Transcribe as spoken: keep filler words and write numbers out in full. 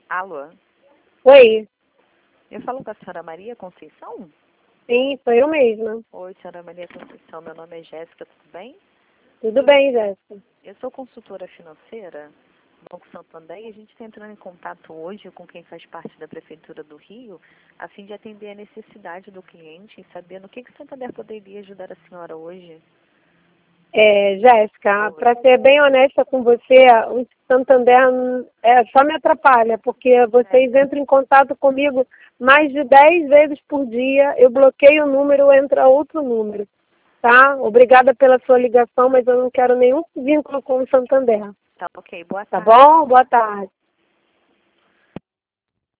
Alô? Oi. Eu falo com a senhora Maria Conceição? Sim, sou eu mesma. Oi, senhora Maria Conceição, meu nome é Jéssica, tudo bem? Tudo bem, Jéssica? Eu sou consultora financeira do Banco Santander e a gente está entrando em contato hoje com quem faz parte da Prefeitura do Rio, a fim de atender a necessidade do cliente e saber no que, que o Santander poderia ajudar a senhora hoje. É, Jéssica, Oi. para ser bem honesta com você, o Santander é, só me atrapalha, porque vocês É. entram em contato comigo mais de dez vezes por dia, eu bloqueio o número, entra outro número, tá? Obrigada pela sua ligação, mas eu não quero nenhum vínculo com o Santander. Tá ok, boa Tá tarde. bom? Boa tarde.